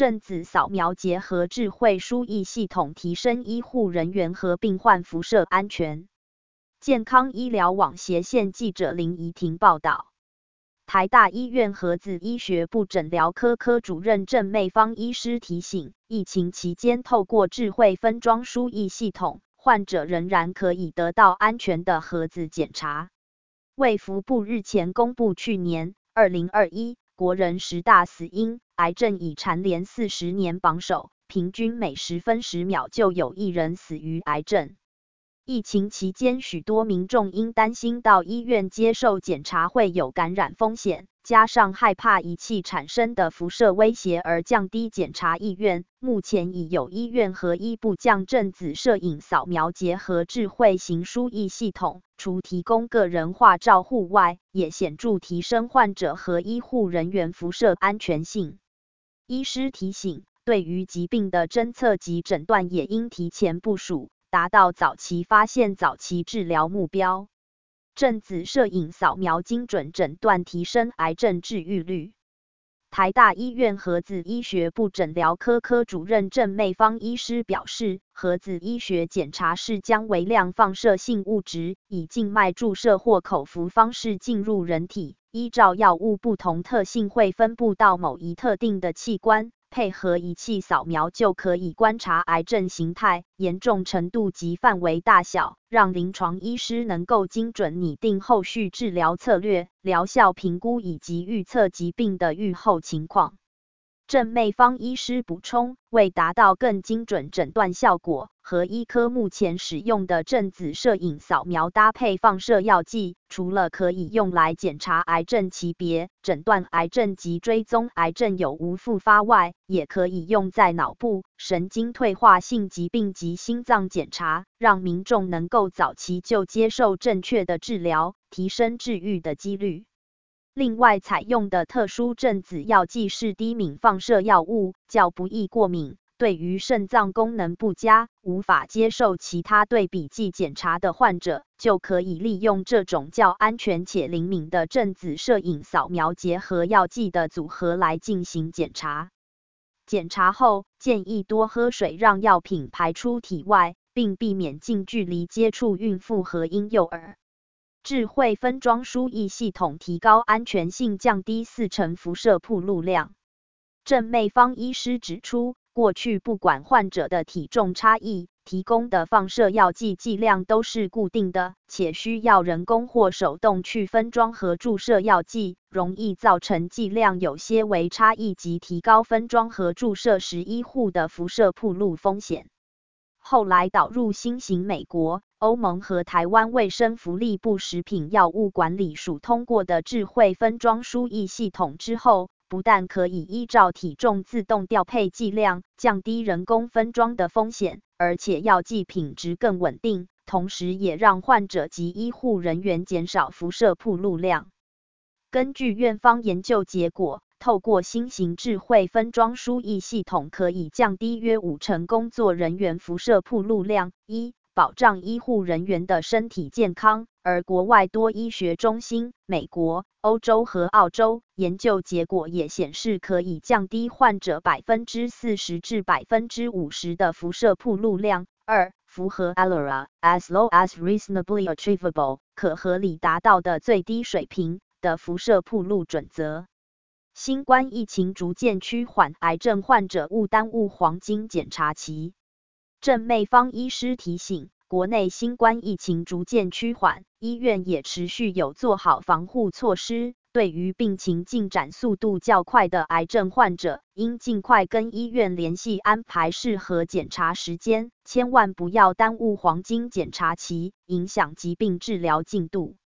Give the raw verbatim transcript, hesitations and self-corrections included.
正子扫描结合智慧输液系统，提升医护人员和病患辐射安全。健康医疗网斜线记者林怡婷报道。台大医院核子医学部诊疗科科主任郑美芳医师提醒，疫情期间透过智慧分装输液系统，患者仍然可以得到安全的核子检查。卫福部日前公布去年二零二一国人十大死因，癌症已蝉联四十年榜首，平均每十分十秒就有一人死于癌症。疫情期间，许多民众因担心到医院接受检查会有感染风险，加上害怕仪器产生的辐射威胁而降低检查意愿。目前已有医院和医部将正子摄影扫描结合智慧型输液系统，除提供个人化照护外，也显著提升患者和医护人员辐射安全性。医师提醒，对于疾病的侦测及诊断也应提前部署，达到早期发现、早期治疗目标。正子摄影扫描精准诊断，提升癌症治愈率。台大医院核子医学部诊疗科科主任郑美芳医师表示，核子医学检查是将微量放射性物质以静脉注射或口服方式进入人体，依照药物不同特性会分布到某一特定的器官。配合仪器扫描就可以观察癌症形态、严重程度及范围大小，让临床医师能够精准拟定后续治疗策略、疗效评估以及预测疾病的预后情况。郑美芳医师补充，为达到更精准诊断效果，核医科目前使用的正子摄影扫描搭配放射药剂，除了可以用来检查癌症级别、诊断癌症及追踪癌症有无复发外，也可以用在脑部、神经退化性疾病及心脏检查，让民众能够早期就接受正确的治疗，提升治愈的几率。另外，采用的特殊正子药剂是低敏放射药物，较不易过敏，对于肾脏功能不佳、无法接受其他对比剂检查的患者，就可以利用这种较安全且灵敏的正子摄影扫描结合药剂的组合来进行检查。检查后，建议多喝水，让药品排出体外，并避免近距离接触孕妇和婴幼儿。智慧分装输液系统提高安全性，降低四成辐射暴露量。郑美芳医师指出，过去不管患者的体重差异，提供的放射药剂剂量都是固定的，且需要人工或手动去分装和注射药剂，容易造成剂量有些微差异及提高分装和注射时医护的辐射暴露风险。后来导入新型美国、欧盟和台湾卫生福利部食品药物管理署通过的智慧分装输液系统之后，不但可以依照体重自动调配剂量，降低人工分装的风险，而且药剂品质更稳定，同时也让患者及医护人员减少辐射暴露量。根据院方研究结果，透过新型智慧分装输液系统可以降低约五成工作人员辐射暴露量，一、保障医护人员的身体健康。而国外多医学中心、美国、欧洲和澳洲研究结果也显示，可以降低患者百分之四十至百分之五十的辐射暴露量。二、符合 A L R A as low as reasonably achievable 可合理达到的最低水平的辐射暴露准则。新冠疫情逐渐趋缓，癌症患者勿耽误黄金检查期。郑美芳医师提醒，国内新冠疫情逐渐趋缓，医院也持续有做好防护措施。对于病情进展速度较快的癌症患者，应尽快跟医院联系安排适合检查时间，千万不要耽误黄金检查期，影响疾病治疗进度。